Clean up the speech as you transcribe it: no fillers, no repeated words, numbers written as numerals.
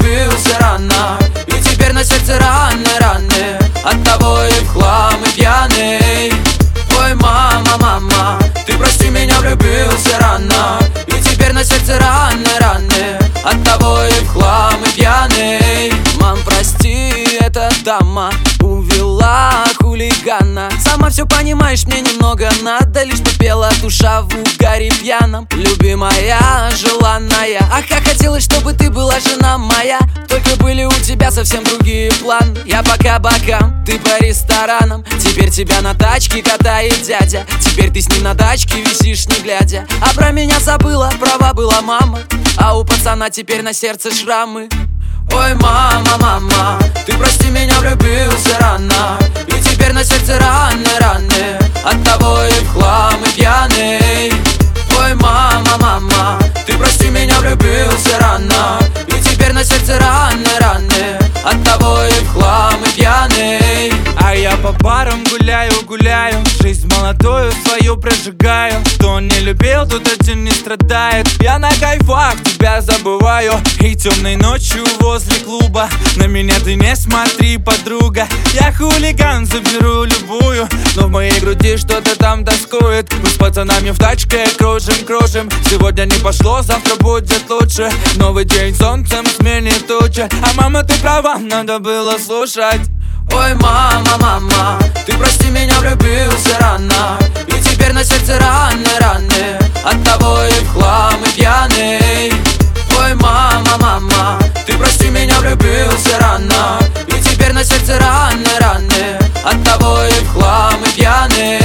влюбился рано, и теперь на сердце раны. Оттого и в хлам, и пьяный. Ой, мама, мама, ты прости меня, влюбился рано, и теперь на сердце раны. Оттого и в хлам, и пьяный. Мам, прости, эта дама увела хулигана. Сама все понимаешь, мне немного надо, лишь бы пела душа в угаре пьяном. Любимая, желанная, ах, как хотелось, чтобы ты была жена моя. Только были у тебя совсем другие планы. Я пока бокам, ты по ресторанам. Теперь тебя на тачке катает дядя. Теперь ты с ним на тачке висишь, не глядя. А про меня забыла, права была мама, а у пацана теперь на сердце шрамы. Ой, мама, мама, ты прости меня, влюбился рано, и теперь на сердце раны. Оттого и в хлам, и пьяный. Ой, мама, мама, ты прости меня, влюбился рано, и теперь на сердце раны. Оттого и в хлам, и пьяный. А я по барам гуляю, жизнь молодую свою прожигаю. Кто не любил, тот один не страдает. Я на кайфах тебя забываю, и темной ночью возле клуба на меня ты не смотри, подруга. Я хулиган, заберу любую, но в моей груди что-то там тоскует. Мы с пацанами в тачке кружим. Сегодня не пошло, завтра будет лучше. Новый день солнцем сменит тучи. А мама, ты права, надо было слушать. Ой, мама, мама, ты прости меня, влюбился рано, и теперь на сердце раны. Оттого и в хлам, и пьяный. Ой, мама, мама, ты прости меня, влюбился рано, и теперь на сердце раны. Оттого и в хлам, и пьяный.